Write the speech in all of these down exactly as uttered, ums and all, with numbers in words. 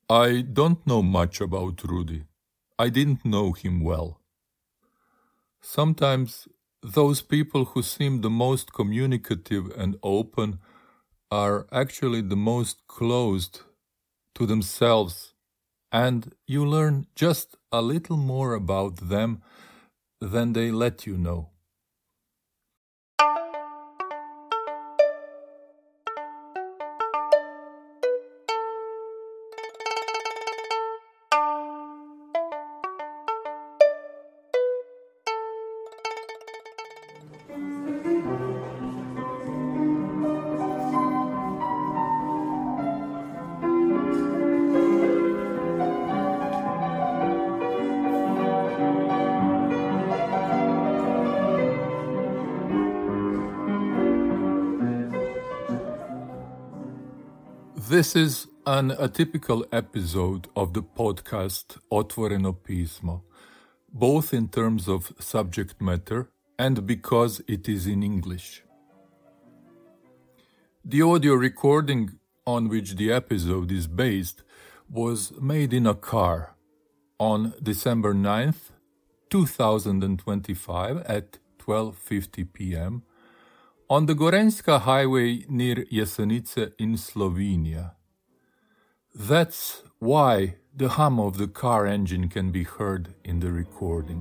I don't know much about Rudy. I didn't know him well. Sometimes those people who seem the most communicative and open are actually the most closed to themselves, and you learn just a little more about them than they let you know. This is an atypical episode of the podcast Otvoreno Pismo, both in terms of subject matter and because it is in English. The audio recording on which the episode is based was made in a car on December ninth, two thousand twenty-five at twelve fifty p.m. on the Gorenjska highway near Jesenice in Slovenia. That's why the hum of the car engine can be heard in the recording.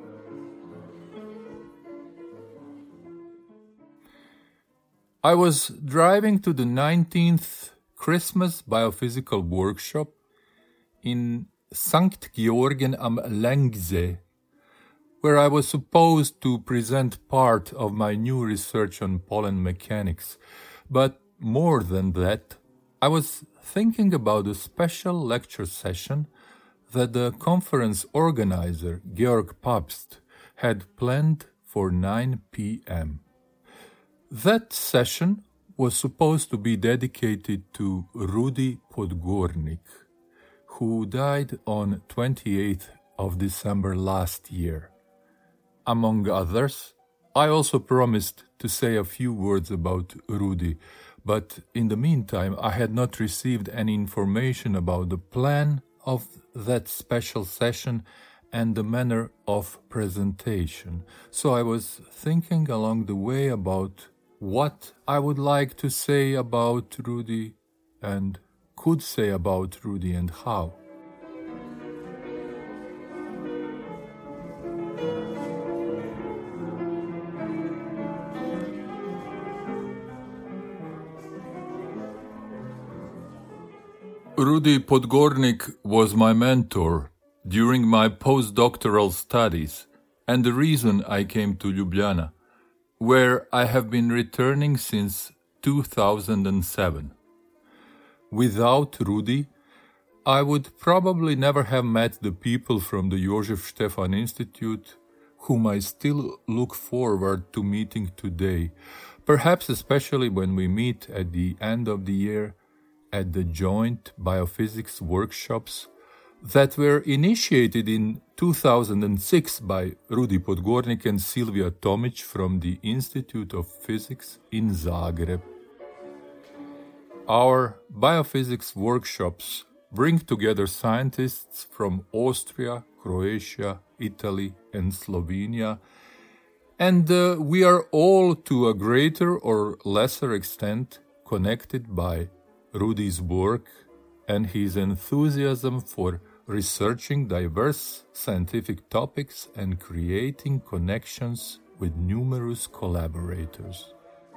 I was driving to the nineteenth Christmas biophysical workshop in Sankt Georgen am Längsee, where I was supposed to present part of my new research on pollen mechanics. But more than that, I was thinking about a special lecture session that the conference organizer, Georg Papst, had planned for nine p.m. That session was supposed to be dedicated to Rudy Podgornik, who died on twenty-eighth of December last year. Among others, I also promised to say a few words about Rudy, but in the meantime I had not received any information about the plan of that special session and the manner of presentation. So I was thinking along the way about what I would like to say about Rudy and could say about Rudy and how. Rudy Podgornik was my mentor during my postdoctoral studies and the reason I came to Ljubljana, where I have been returning since two thousand seven. Without Rudy, I would probably never have met the people from the Jožef Stefan Institute, whom I still look forward to meeting today, perhaps especially when we meet at the end of the year at the joint biophysics workshops that were initiated in two thousand six by Rudy Podgornik and Silvija Tomic from the Institute of Physics in Zagreb. Our biophysics workshops bring together scientists from Austria, Croatia, Italy, and Slovenia, and uh, we are all, to a greater or lesser extent, connected by Rudy's work and his enthusiasm for researching diverse scientific topics and creating connections with numerous collaborators.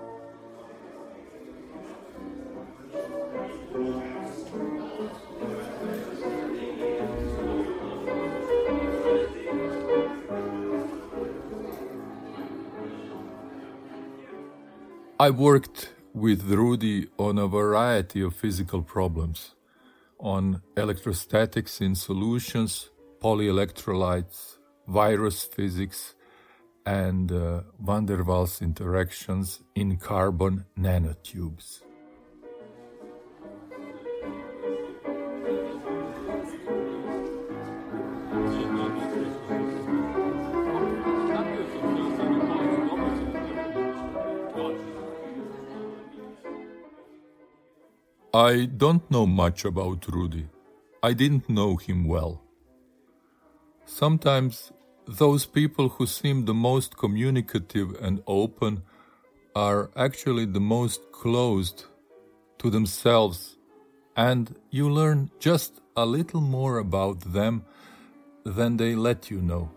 I worked with Rudy on a variety of physical problems, on electrostatics in solutions, polyelectrolytes, virus physics, and uh, van der Waals interactions in carbon nanotubes. I don't know much about Rudy. I didn't know him well. Sometimes those people who seem the most communicative and open are actually the most closed to themselves, and you learn just a little more about them than they let you know.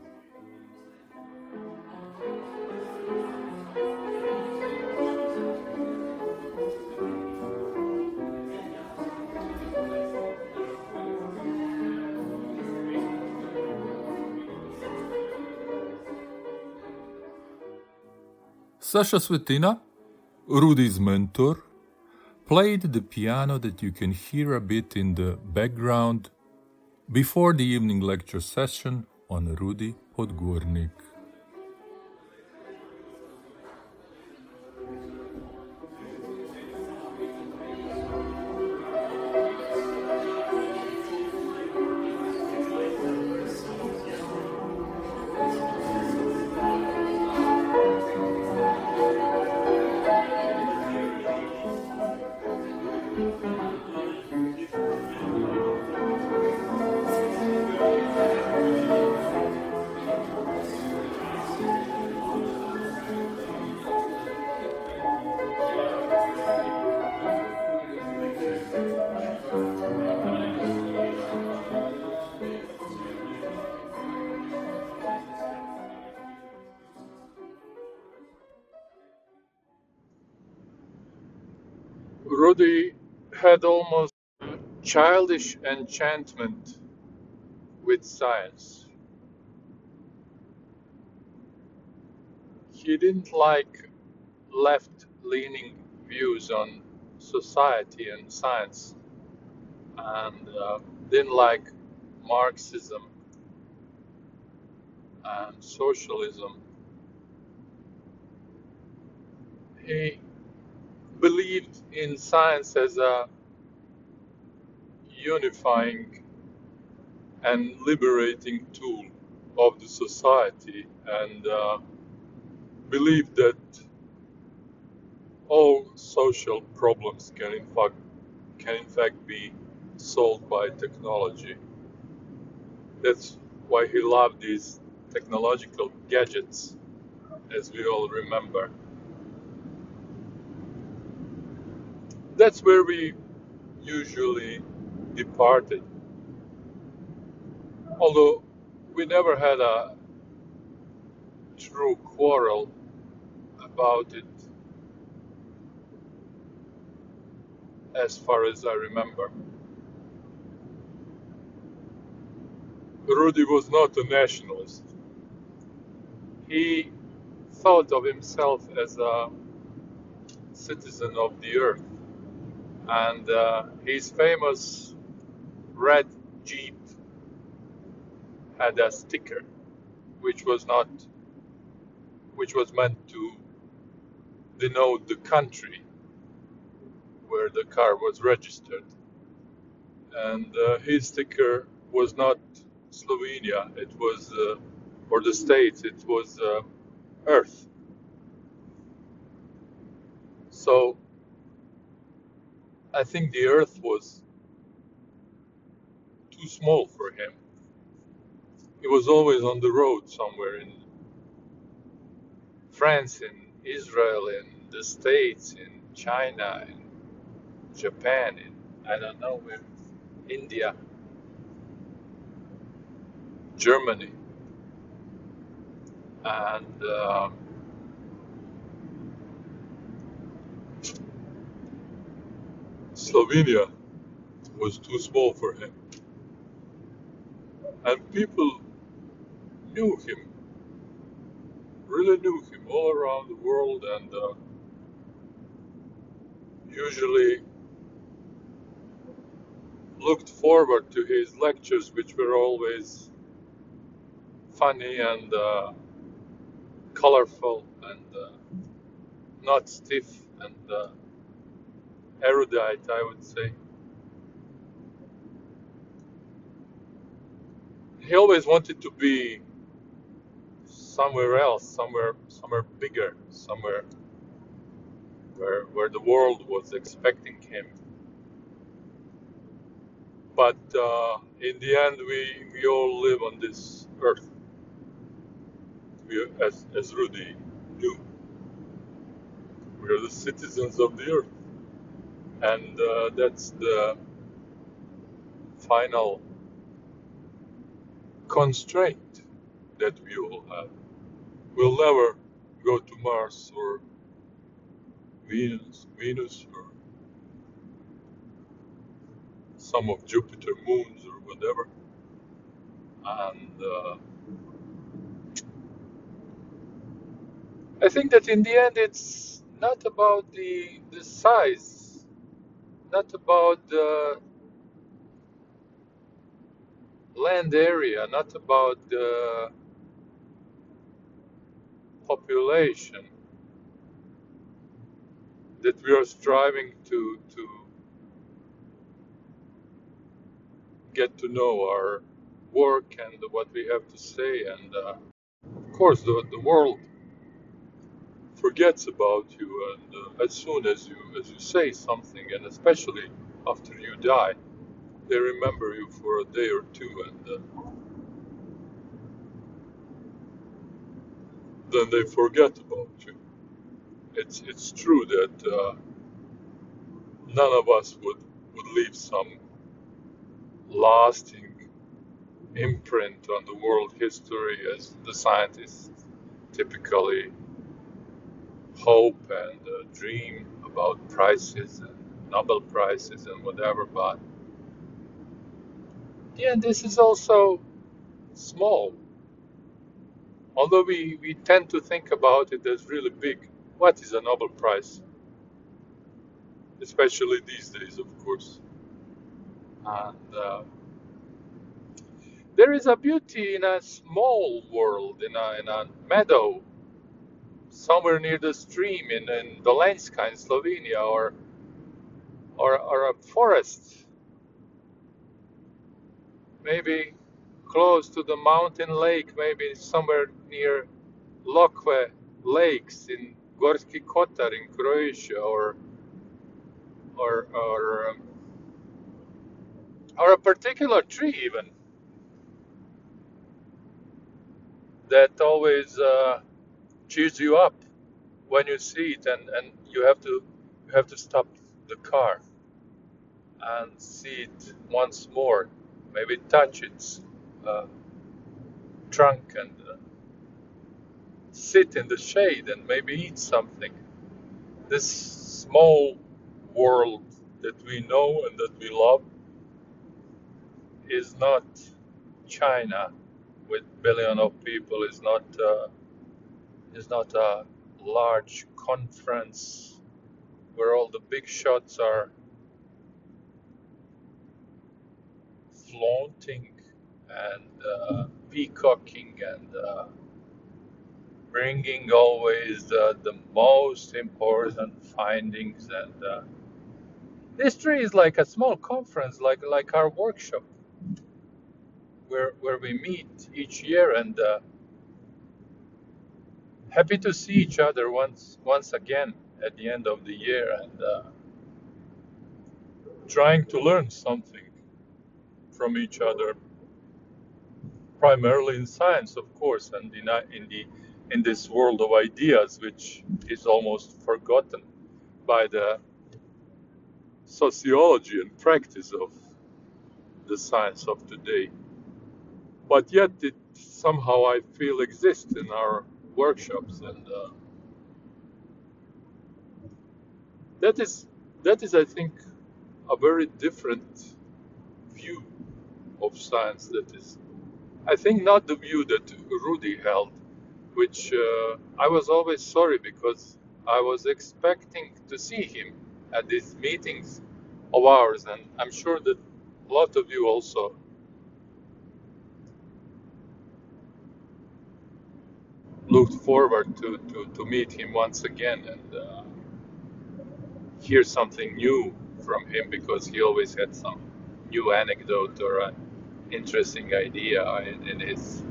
Sasha Svetina, Rudy's mentor, played the piano that you can hear a bit in the background before the evening lecture session on Rudy Podgornik. Rudy had almost childish enchantment with science. He didn't like left-leaning views on society and science, and uh, didn't like Marxism and socialism. He believed in science as a unifying and liberating tool of the society, and uh, believed that all social problems can in fact can in fact be solved by technology. That's why he loved these technological gadgets, as we all remember. That's where we usually departed. Although we never had a true quarrel about it, as far as I remember. Rudy was not a nationalist. He thought of himself as a citizen of the earth, and uh, his famous red Jeep had a sticker which was not which was meant to denote the country where the car was registered, and uh, his sticker was not Slovenia, it was uh, or the States, it was uh, Earth. So I think the Earth was too small for him. He was always on the road somewhere in France, in Israel, in the States, in China, in Japan, in I don't know where, India, Germany, and uh, Slovenia was too small for him. And people knew him, really knew him all around the world, and uh, usually looked forward to his lectures, which were always funny and uh, colorful and uh, not stiff and uh, erudite, I would say. He always wanted to be somewhere else, somewhere, somewhere bigger, somewhere where where the world was expecting him. But uh, in the end, we, we all live on this earth. We, as, as Rudy knew, we are the citizens of the earth. And uh, that's the final constraint that we all have. We'll never go to Mars or Venus, Venus or some of Jupiter moons or whatever. And uh, I think that in the end, it's not about the the size, not about the land area, not about the population that we are striving to to get to know our work and what we have to say. And uh, of course, the the world forgets about you, and uh, as soon as you as you say something, and especially after you die, they remember you for a day or two, and uh, then they forget about you. It's it's true that uh, none of us would would leave some lasting imprint on the world history, as the scientists typically hope and uh, dream about prizes and Nobel prizes and whatever. But yeah, this is also small. Although we, we tend to think about it as really big. What is a Nobel Prize? Especially these days, of course. And uh, there is a beauty in a small world, in a, in a meadow, somewhere near the stream in, in Dolenjska in Slovenia, or, or, or a forest, maybe close to the mountain lake, maybe somewhere near Lokve lakes in Gorski Kotar in Croatia, or or or um, or a particular tree even that always uh, cheers you up when you see it, and, and you have to you have to stop the car and see it once more, maybe touch its uh, trunk, and uh, sit in the shade and maybe eat something. This small world that we know and that we love is not China with billion of people, is not uh, is not a large conference where all the big shots are flaunting and uh, peacocking and uh, bringing always the, the most important findings. And uh, this tree is like a small conference, like like our workshop, where where we meet each year, and uh, happy to see each other once once again at the end of the year, and uh, trying to learn something from each other, primarily in science, of course, and in, in the in this world of ideas, which is almost forgotten by the sociology and practice of the science of today. But yet, it somehow I feel exists in our workshops, and uh, that is that is, I think, a very different view of science. That is, I think, not the view that Rudy held, which uh, I was always sorry, because I was expecting to see him at these meetings of ours, and I'm sure that a lot of you also looked forward to, to, to meet him once again and uh, hear something new from him, because he always had some new anecdote or an interesting idea in, in his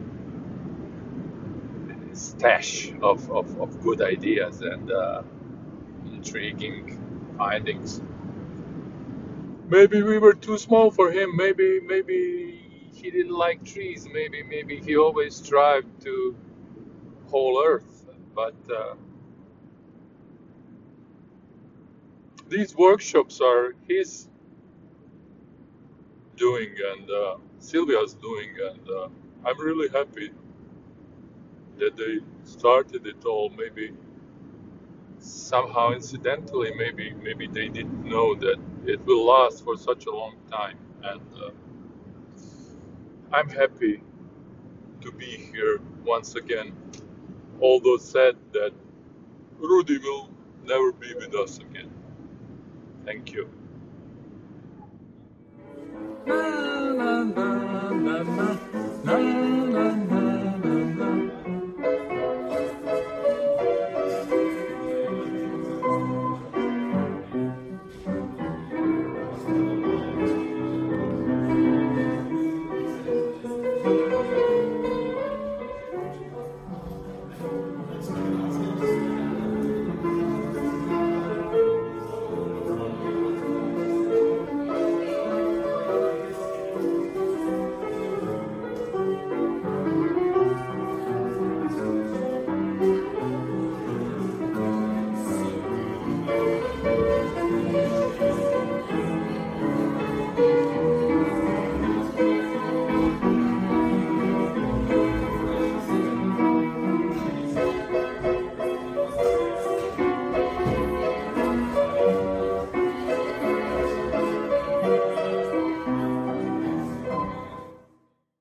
stash of, of, of good ideas and uh, intriguing findings. maybe we were too small for him. Maybe maybe he didn't like trees. Maybe maybe he always tried to whole Earth. But uh, these workshops are his doing, and uh, Sylvia's doing, and uh, I'm really happy that they started it all. Maybe somehow incidentally, maybe maybe they didn't know that it will last for such a long time, and uh, I'm happy to be here once again. Although sad that Rudy will never be with us again. Thank you.